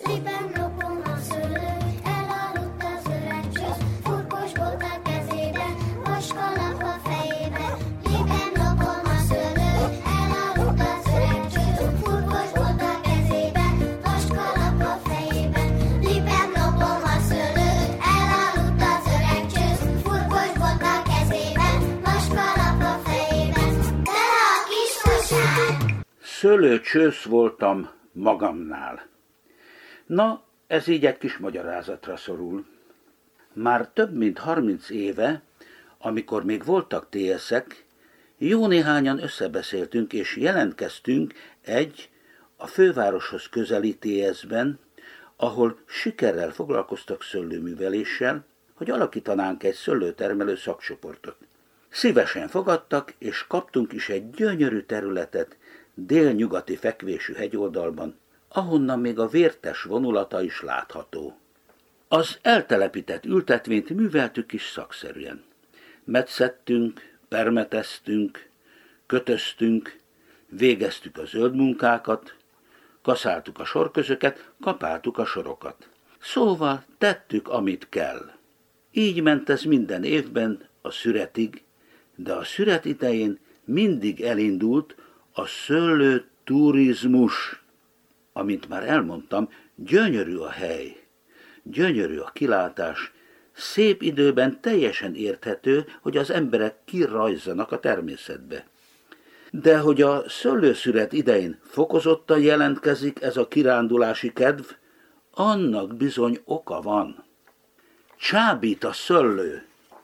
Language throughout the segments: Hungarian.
Liben ropog a szőlő, elaludt az öreg csősz, furkos bolt a kezében, vaskalap a fejében. Liben ropog a szőlő, elaludt az öreg csősz, furkos bolt a kezében, vaskalap a fejében. Liben ropog a szőlő, elaludt az öreg csősz, furkos bolt a kezében, vaskalap a fejében. Tele a kis kosár! Szőlőcsősz voltam magamnál. Na, ez így egy kis magyarázatra szorul. Már több mint 30 éve, amikor még voltak TS-ek, jó néhányan összebeszéltünk és jelentkeztünk egy a fővároshoz közeli TS-ben, ahol sikerrel foglalkoztak szőlőműveléssel, hogy alakítanánk egy szőlőtermelő szakcsoportot. Szívesen fogadtak, és kaptunk is egy gyönyörű területet délnyugati fekvésű hegyoldalban, ahonnan még a Vértes vonulata is látható. Az eltelepített ültetvényt műveltük is szakszerűen. Metszettünk, permeteztünk, kötöztünk, végeztük a zöld munkákat, kaszáltuk a sorközöket, kapáltuk a sorokat. Szóval tettük, amit kell. Így ment ez minden évben a szüretig, de a szüret idején mindig elindult a szőlőturizmus. Amint már elmondtam, gyönyörű a hely, gyönyörű a kilátás, szép időben teljesen érthető, hogy az emberek kirajzanak a természetbe. De hogy a szőlőszüret idején fokozottan jelentkezik ez a kirándulási kedv, annak bizony oka van. Csábít a szőlő.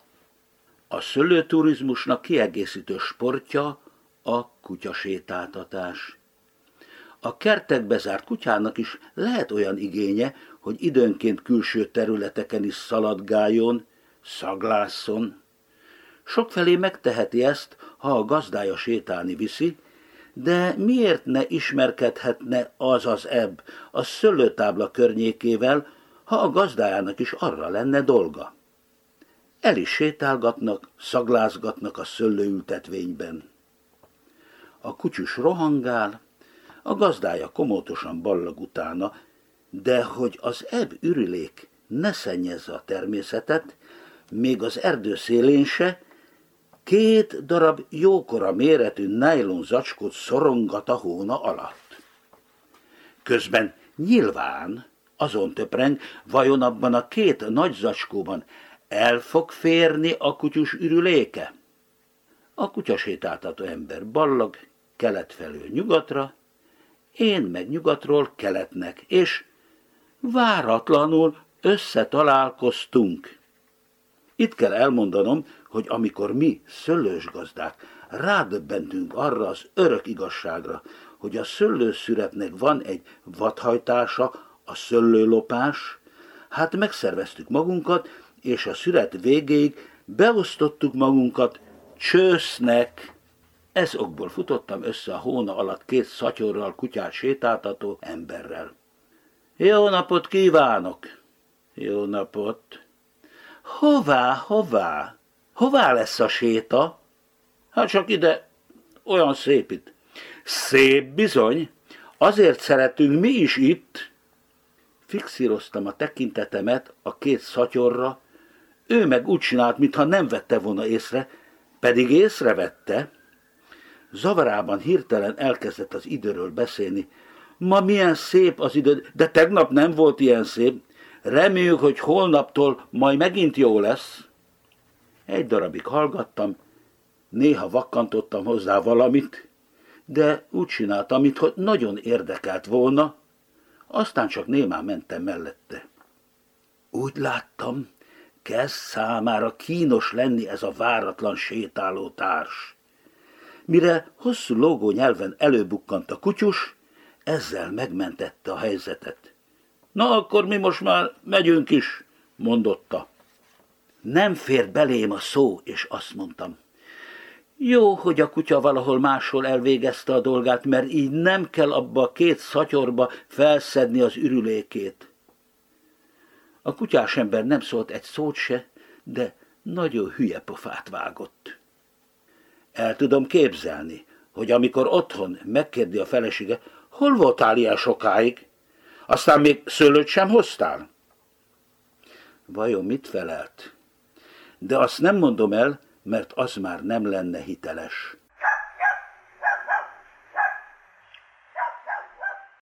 A szőlőturizmusnak kiegészítő sportja a kutyasétáltatás. A kertekbe zárt kutyának is lehet olyan igénye, hogy időnként külső területeken is szaladgáljon, szaglásszon. Sokfelé megteheti ezt, ha a gazdája sétálni viszi, de miért ne ismerkedhetne az az ebb a szőlőtábla környékével, ha a gazdájának is arra lenne dolga. El is sétálgatnak, szaglázgatnak a szőlőültetvényben. A kutyus rohangál, a gazdája komótosan ballag utána, de hogy az ebb ürülék ne szennyezze a természetet, még az erdő szélén se, 2 darab jókora méretű nájlon zacskót szorongat a hóna alatt. Közben nyilván azon töpreng, vajon abban a 2 nagy zacskóban el fog férni a kutyus ürüléke? A kutyasétáltató ember ballag, kelet felől nyugatra, én meg nyugatról keletnek, és váratlanul összetalálkoztunk. Itt kell elmondanom, hogy amikor mi, szőlősgazdák, rádöbbentünk arra az örök igazságra, hogy a szőlőszüretnek van egy vadhajtása, a szőlőlopás, hát megszerveztük magunkat, és a szüret végéig beosztottuk magunkat csősznek. Ez okból futottam össze a hóna alatt 2 szatyorral kutyát sétáltató emberrel. Jó napot kívánok! Jó napot! Hová? Hová lesz a séta? Hát csak ide, olyan szép itt. Szép bizony, azért szeretünk mi is itt. Fixíroztam a tekintetemet a 2 szatyorra, ő meg úgy csinált, mintha nem vette volna észre, pedig észrevette. Zavarában hirtelen elkezdett az időről beszélni. Ma milyen szép az idő, de tegnap nem volt ilyen szép. Reméljük, hogy holnaptól majd megint jó lesz. Egy darabig hallgattam, néha vakkantottam hozzá valamit, de úgy csináltam, mintha nagyon érdekelt volna, aztán csak némán mentem mellette. Úgy láttam, kezd számára kínos lenni ez a váratlan sétáló társ. Mire hosszú lógó nyelven előbukkant a kutyus, ezzel megmentette a helyzetet. Na, akkor mi most már megyünk is, mondotta. Nem fér belém a szó, és azt mondtam. Jó, hogy a kutya valahol máshol elvégezte a dolgát, mert így nem kell abba a 2 szatyorba felszedni az ürülékét. A kutyás ember nem szólt egy szót se, de nagyon hülye pofát vágott. El tudom képzelni, hogy amikor otthon megkérdi a felesége, hol voltál ilyen sokáig, Aztán még szőlőt sem hoztál? Vajon mit felelt? De azt nem mondom el, mert az már nem lenne hiteles.